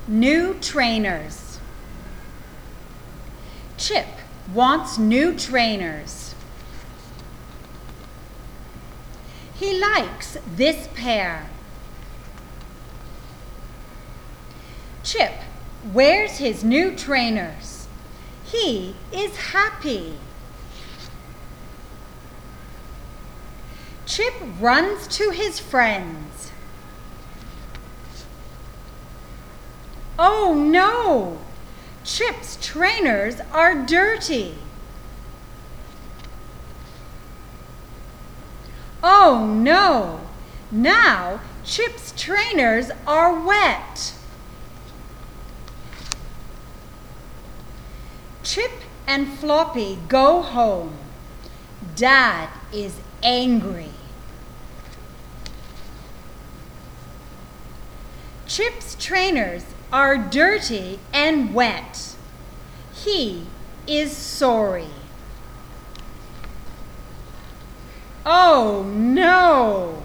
New trainers. Chip wants new trainers. He likes this pair. Chip wears his new trainers. He is happy. Chip runs to his friends. Oh no! Chip's trainers are dirty. Oh no! Now Chip's trainers are wet. Chip and Floppy go home. Dad is angry. Chip's trainers are dirty and wet. He is sorry. Oh no!